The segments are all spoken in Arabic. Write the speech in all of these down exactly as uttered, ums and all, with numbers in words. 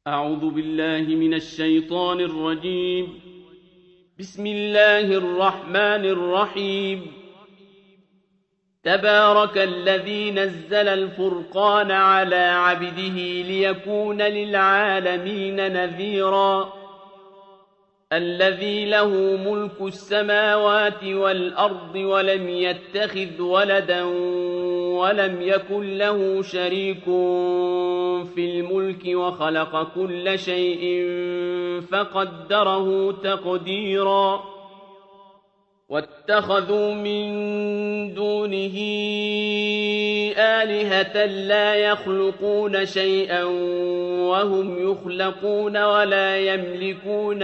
أعوذ بالله من الشيطان الرجيم. بسم الله الرحمن الرحيم. تبارك الذي نزل الفرقان على عبده ليكون للعالمين نذيرا الذي له ملك السماوات والأرض ولم يتخذ ولدا ولم يكن له شريك في الملك وخلق كل شيء فقدره تقديرا واتخذوا من دونه آلهة لا يخلقون شيئا وهم يخلقون ولا يملكون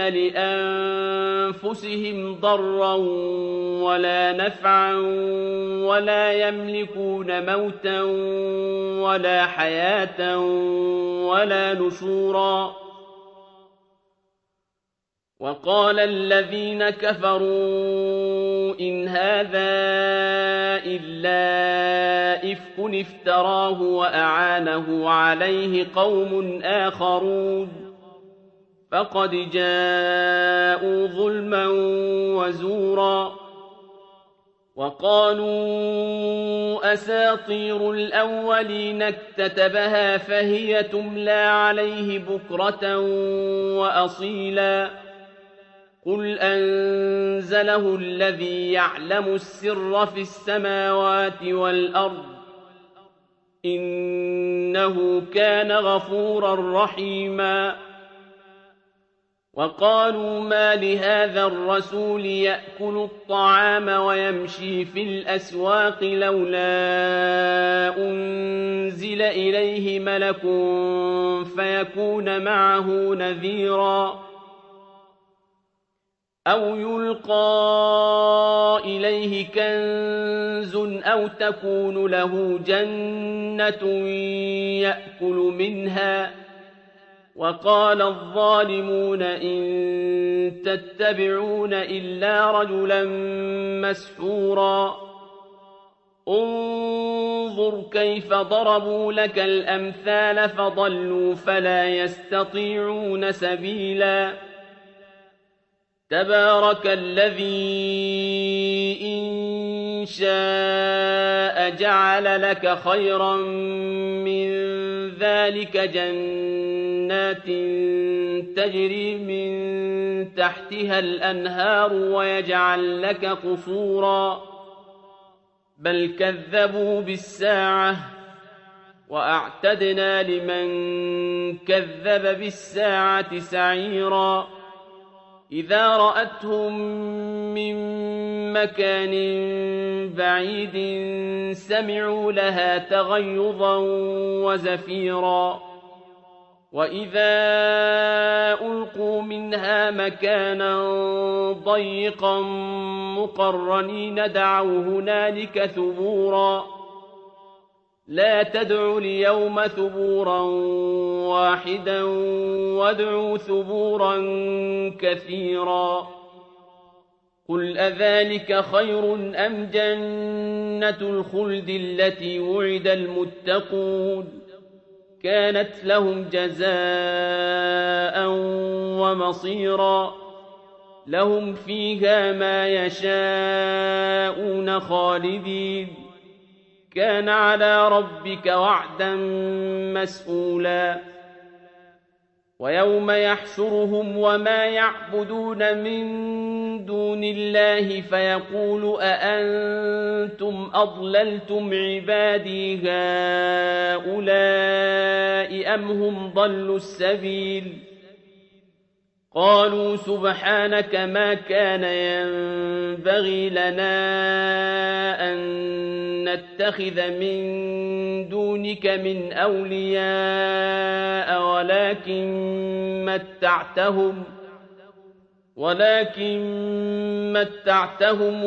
لأنفسهم ضرا ولا نفعا ولا يملكون موتا ولا حياة ولا نشورا. وقال الذين كفروا إن هذا إلا إفك افتراه وأعانه عليه قوم آخرون فقد جاءوا ظلما وزورا. وقالوا أساطير الأولين اكتتبها فهي تملى عليه بكرة وأصيلا قل أنزله الذي يعلم السر في السماوات والأرض إنه كان غفورا رحيما. وقالوا ما لهذا الرسول يأكل الطعام ويمشي في الأسواق لولا أنزل إليه ملك فيكون معه نذيرا أو يلقى إليه كنز أو تكون له جنة يأكل منها. وقال الظالمون إن تتبعون إلا رجلا مسحورا انظر كيف ضربوا لك الأمثال فضلوا فلا يستطيعون سبيلا. تبارك الذي إن شاء جعل لك خيرا من ذلك جنات تجري من تحتها الأنهار ويجعل لك قصورا بل كذبوا بالساعة وأعتدنا لمن كذب بالساعة سعيرا. إذا رأتهم من مكان بعيد سمعوا لها تغيظا وزفيرا وإذا ألقوا منها مكانا ضيقا مقرنين دعوا هنالك ثبورا لا تدعوا اليوم ثبورا واحدا وادعوا ثبورا كثيرا. قل أذلك خير أم جنة الخلد التي وعد المتقون كانت لهم جزاء ومصيرا لهم فيها ما يشاءون خالدين كان على ربك وعدا مسئولا. ويوم يحشرهم وما يعبدون من دون الله فيقول أأنتم أضللتم عبادي هؤلاء أم هم ضلوا السبيل قالوا سبحانك ما كان ينبغي لنا أن نتخذ من دونك من أولياء ولكن متعتهم ولكن متعتهم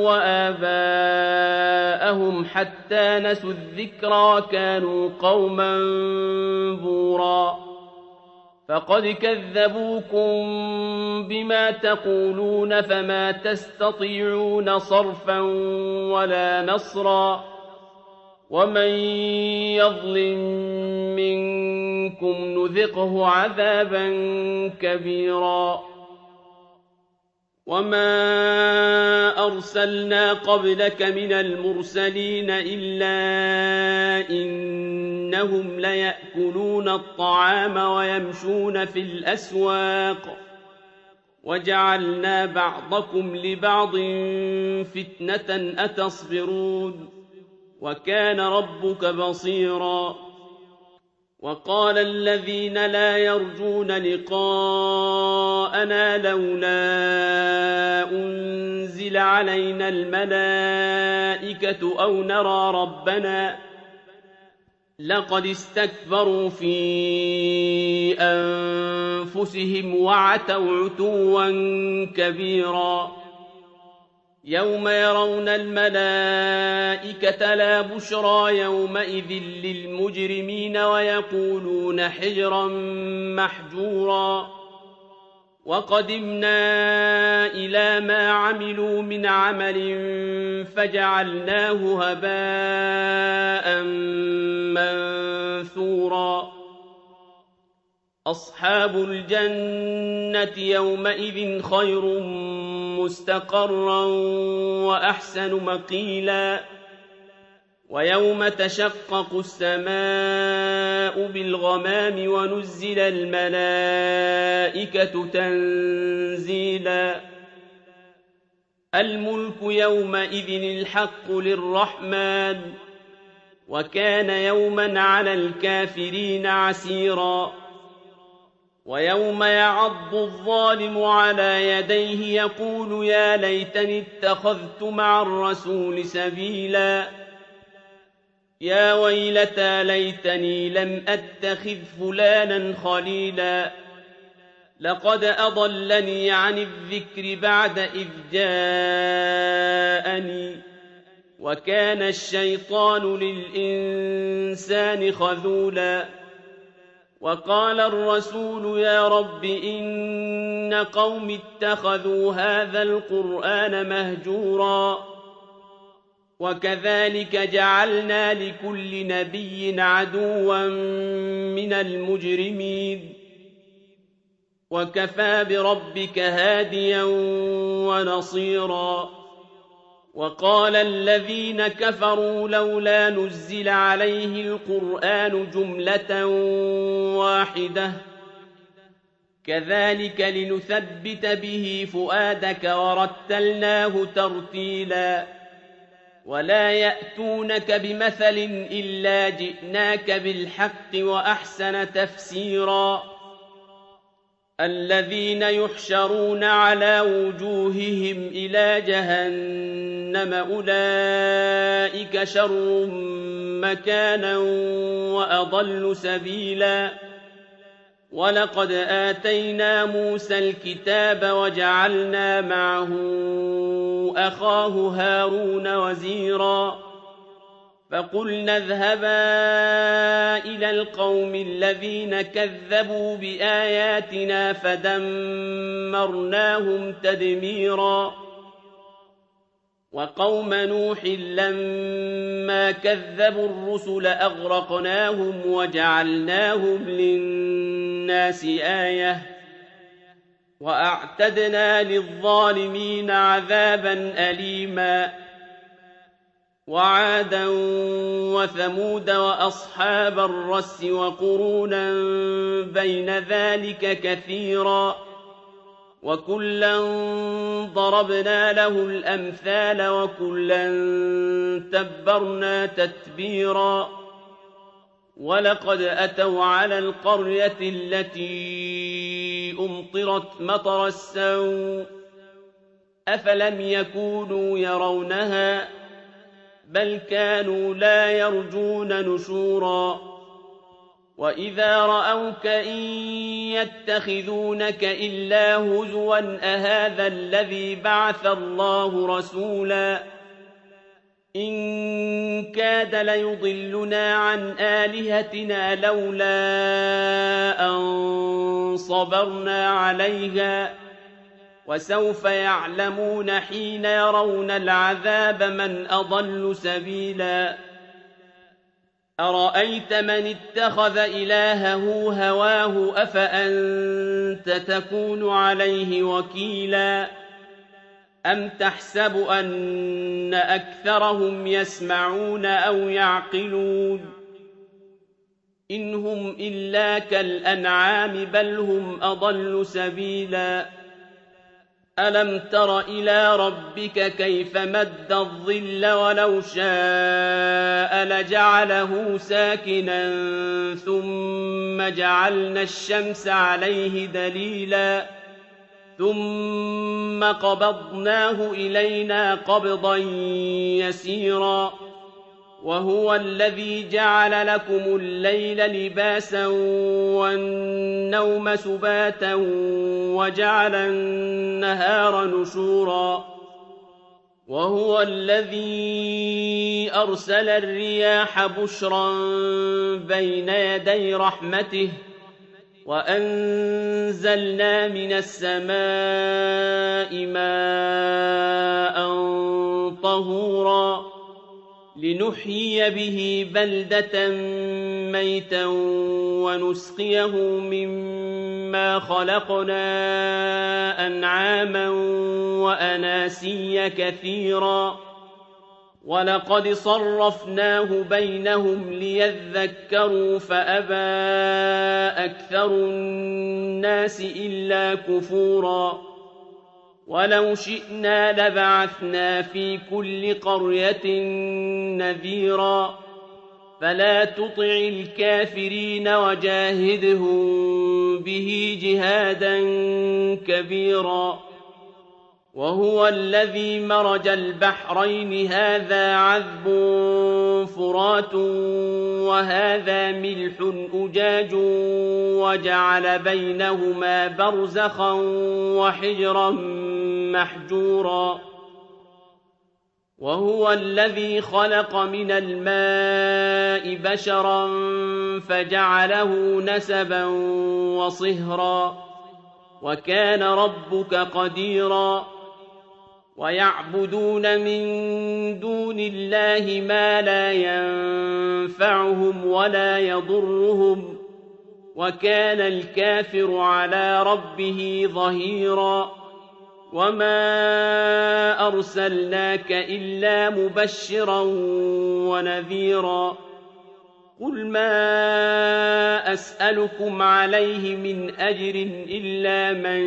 وآباءهم حتى نسوا الذكر وكانوا قوما بورا فقد كذبوكم بما تقولون فما تستطيعون صرفا ولا نصرا ومن يظلم منكم منكم نذقه عذابا كبيرا وما أرسلنا قبلك من المرسلين إلا إنهم ليأكلون الطعام ويمشون في الأسواق وجعلنا بعضكم لبعض فتنة أتصبرون وكان ربك بصيرا وقال الذين لا يرجون لقاءنا لولا أنزل علينا الملائكة أو نرى ربنا لقد استكبروا في أنفسهم وعتوا عتوا كبيرا يوم يرون الملائكة لا بشرى يومئذ للمجرمين ويقولون حجرا محجورا وقدمنا إلى ما عملوا من عمل فجعلناه هباء منثورا أصحاب الجنة يومئذ خير مستقرا وأحسن مقيلا ويوم تشقق السماء بالغمام ونزل الملائكة تنزيلا الملك يومئذ الحق للرحمن وكان يوما على الكافرين عسيرا ويوم يعض الظالم على يديه يقول يا ليتني اتخذت مع الرسول سبيلا يا ويلتى ليتني لم أتخذ فلانا خليلا لقد أضلني عن الذكر بعد إذ جاءني وكان الشيطان للإنسان خذولا وقال الرسول يا رب إن قوم اتخذوا هذا القرآن مهجورا وكذلك جعلنا لكل نبي عدوا من المجرمين وكفى بربك هاديا ونصيرا وقال الذين كفروا لولا نزل عليه القرآن جملة واحدة كذلك لنثبت به فؤادك ورتلناه ترتيلا ولا يأتونك بمثل إلا جئناك بالحق وأحسن تفسيرا الذين يحشرون على وجوههم إلى جهنم أولئك شر مكانا وأضل سبيلا ولقد آتينا موسى الكتاب وجعلنا معه أخاه هارون وزيرا فقلنا اذهبا إلى القوم الذين كذبوا بآياتنا فدمرناهم تدميرا وقوم نوح لما كذبوا الرسل أغرقناهم وجعلناهم للناس آية وأعتدنا للظالمين عذابا أليما وعادا وثمود وأصحاب الرس وقرونا بين ذلك كثيرا وكلا ضربنا له الأمثال وكلا تبرنا تتبيرا ولقد أتوا على القرية التي أمطرت مطر السوء أفلم يكونوا يرونها بل كانوا لا يرجون نشورا وإذا رأوك إن يتخذونك إلا هزوا أهذا الذي بعث الله رسولا إن كاد ليضلنا عن آلهتنا لولا أن صبرنا عليها وسوف يعلمون حين يرون العذاب من أضل سبيلا أَرَأَيْتَ مَنِ اتَّخَذَ إِلَٰهَهُ هَوَاهُ أَفَأَنتَ تَكُونُ عَلَيْهِ وَكِيلًا أَمْ تَحْسَبُ أَنَّ أَكْثَرَهُمْ يَسْمَعُونَ أَوْ يَعْقِلُونَ إِنْ هُمْ إِلَّا كَالْأَنْعَامِ بَلْ هُمْ أَضَلُّ سَبِيلًا أَلَمْ تَرَ إِلَىٰ رَبِّكَ كَيْفَ مَدَّ الظِّلَّ وَلَوْ شَاءَ لَجَعَلَهُ سَاكِنًا ثُمَّ جَعَلْنَا الشَّمْسَ عَلَيْهِ دَلِيلًا ثُمَّ قَبَضْنَاهُ إِلَيْنَا قَبْضًا يَسِيرًا وَهُوَ الَّذِي جَعَلَ لَكُمُ اللَّيْلَ لِبَاسًا وَالنَّوْمَ سُبَاتًا وَجَعَلَ النَّهَارَ نُشُورًا وَهُوَ الَّذِي أَرْسَلَ الرِّيَاحَ بُشْرًا بَيْنَ يَدَيْ رَحْمَتِهِ وَأَنزَلْنَا مِنَ السَّمَاءِ مَاءً طَهُورًا لِنُحْيِيَ بِهِ بَلْدَةً مَّيْتًا وَنُسْقِيَهُ مِمَّا خَلَقْنَا أَنْعَامًا وَأَنَاسِيَّ كَثِيرًا وَلَقَدْ صَرَّفْنَاهُ بَيْنَهُمْ لِيَذَّكَّرُوا فَأَبَىٰ أَكْثَرُ النَّاسِ إِلَّا كُفُورًا وَلَوْ شِئْنَا لَبَعَثْنَا فِي كُلِّ قَرْيَةٍ نَّذِيرًا فَلَا تُطِعِ الْكَافِرِينَ وَجَاهِدْهُم بِهِ جِهَادًا كَبِيرًا وَهُوَ الَّذِي مَرَجَ الْبَحْرَيْنِ هَٰذَا عَذْبٌ فُرَاتٌ وَهَٰذَا مِلْحٌ أُجَاجٌ وَجَعَلَ بَيْنَهُمَا بَرْزَخًا وَحِجْرًا مَّحْجُورًا وَهُوَ الَّذِي خَلَقَ مِنَ الْمَاءِ بَشَرًا فَجَعَلَهُ نَسَبًا وَصِهْرًا وَكَانَ رَبُّكَ قَدِيرًا وَيَعْبُدُونَ مِن دُونِ اللَّهِ مَا لَا يَنفَعُهُمْ وَلَا يَضُرُّهُمْ وَكَانَ الْكَافِرُ عَلَىٰ رَبِّهِ ظَهِيرًا وَمَا أَرْسَلْنَاكَ إِلَّا مُبَشِّرًا وَنَذِيرًا قُلْ مَا أَسْأَلُكُمْ عَلَيْهِ مِنْ أَجْرٍ إِلَّا مَن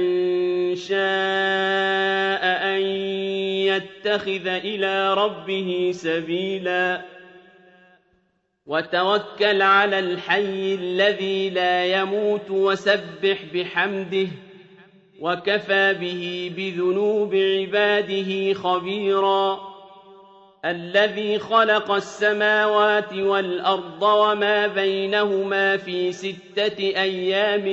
شَاءَ أَن يَتَّخِذَ إِلَىٰ رَبِّهِ سَبِيلًا وَتَوَكَّلْ عَلَى الْحَيِّ الَّذِي لَا يَمُوتُ وَسَبِّحْ بِحَمْدِهِ وَكَفَىٰ بِهِ بِذُنُوبِ عِبَادِهِ خَبِيرًا الَّذِي خَلَقَ السَّمَاوَاتِ وَالْأَرْضَ وَمَا بَيْنَهُمَا فِي سِتَّةِ أَيَّامٍ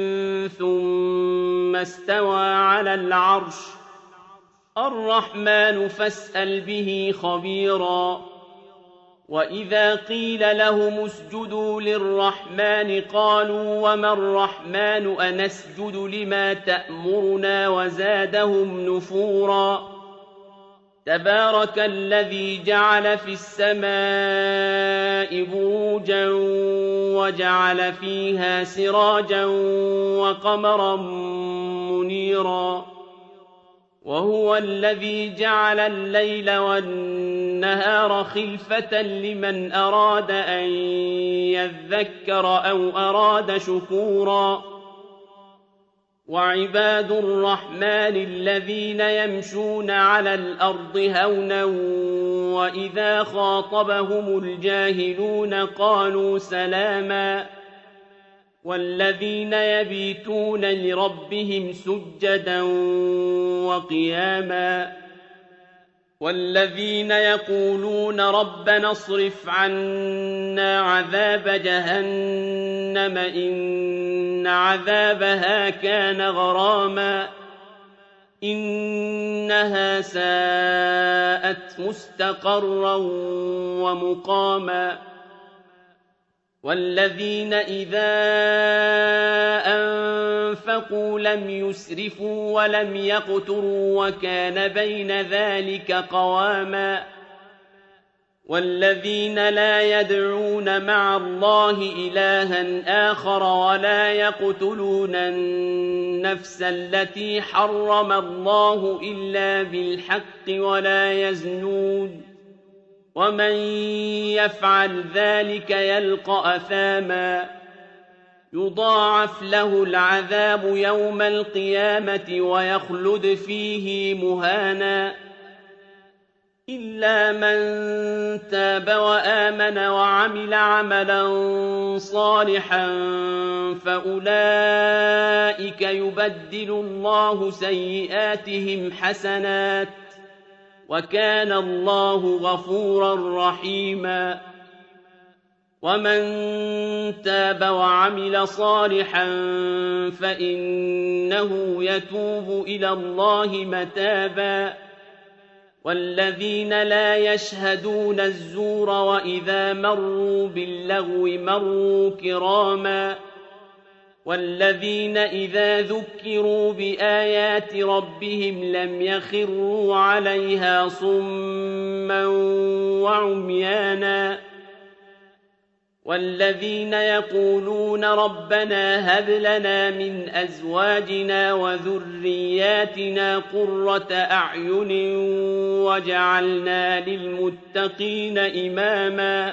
ثُمَّ اسْتَوَىٰ عَلَى الْعَرْشِ الرَّحْمَٰنُ فَاسْأَلْ بِهِ خَبِيرًا وَإِذَا قِيلَ لَهُمُ اسْجُدُوا لِلرَّحْمَٰنِ قَالُوا وَمَا الرَّحْمَٰنُ أَنَسْجُدُ لِمَا تَأْمُرُنَا وَزَادَهُمْ نُفُورًا تَبَارَكَ الَّذِي جَعَلَ فِي السَّمَاءِ بُرُوجًا وَجَعَلَ فِيهَا سِرَاجًا وَقَمَرًا مُّنِيرًا وَهُوَ الَّذِي جَعَلَ اللَّيْلَ وَالنَّهَارَ خِلْفَةً لِّمَنْ أَرَادَ أَن يَذَّكَّرَ أَوْ أَرَادَ شُكُورًا وَعِبَادُ الرَّحْمَٰنِ الَّذِينَ يَمْشُونَ عَلَى الْأَرْضِ هَوْنًا وَإِذَا خَاطَبَهُمُ الْجَاهِلُونَ قَالُوا سَلَامًا وَالَّذِينَ يَبِيتُونَ لِرَبِّهِمْ سُجَّدًا وَقِيَامًا وَالَّذِينَ يَقُولُونَ رَبَّنَا اصْرِفْ عَنَّا عَذَابَ جَهَنَّمَ إِنَّ عَذَابَهَا كَانَ غَرَامًا إِنَّهَا سَاءَتْ مُسْتَقَرًّا وَمُقَامًا وَالَّذِينَ إِذَا أَنفَقُوا لَمْ يُسْرِفُوا وَلَمْ يَقْتُرُوا وَكَانَ بَيْنَ ذَٰلِكَ قَوَامًا والذين لا يدعون مع الله إلها آخر ولا يقتلون النفس التي حرم الله إلا بالحق ولا يزنون ومن يفعل ذلك يلقى أثاما يضاعف له العذاب يوم القيامة ويخلد فيه مهانا إلا من تاب وآمن وعمل عملا صالحا فأولئك يبدل الله سيئاتهم حسنات وكان الله غفورا رحيما ومن تاب وعمل صالحا فإنه يتوب إلى الله متابا والذين لا يشهدون الزور وإذا مروا باللغو مروا كراما والذين إذا ذكروا بآيات ربهم لم يخروا عليها صما وعميانا والذين يقولون ربنا هب لنا من أزواجنا وذرياتنا قرة أعين وجعلنا للمتقين إماما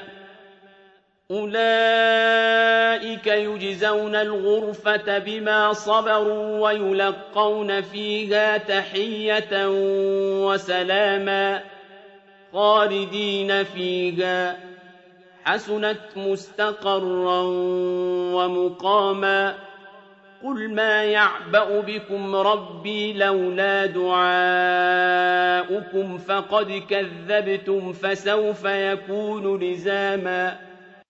أولئك يجزون الغرفة بما صبروا ويلقون فيها تحية وسلاما خالدين فيها حسنت مستقرا ومقاما قل ما يعبأ بكم ربي لولا دعاؤكم فقد كذبتم فسوف يكون لزاما